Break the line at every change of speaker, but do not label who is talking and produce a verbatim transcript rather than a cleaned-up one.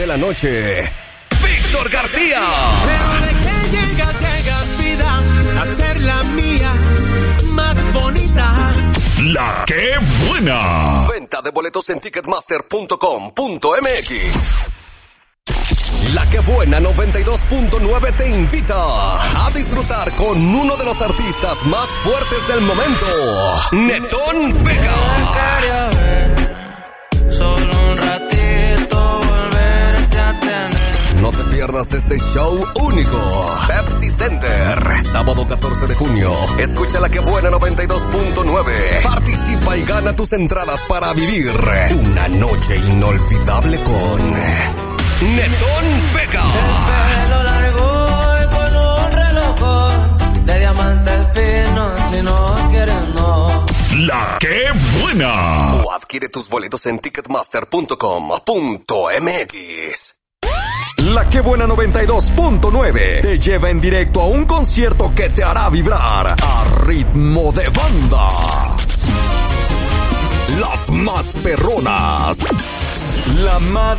la noche, Víctor García.
Pero de que llegas, llegas vida a ser la mía más bonita.
La que buena.
Venta de boletos en ticketmaster punto com punto m x. La que buena noventa y dos punto nueve te invita a disfrutar con uno de los artistas más fuertes del momento, Netón Vega.
Solo un ratito volverte a tener.
No te pierdas este show único. Pepsi Center, sábado catorce de junio. Escucha La que buena noventa y dos punto nueve. Participa y gana tus entradas para vivir una noche inolvidable con Netón Vega.
El pelo largo y con un reloj de diamantes finos, si no quieres no.
La que buena.
O adquiere tus boletos en ticketmaster punto com punto m x. La que buena noventa y dos punto nueve te lleva en directo a un concierto que te hará vibrar a ritmo de banda. Las más perronas. La madre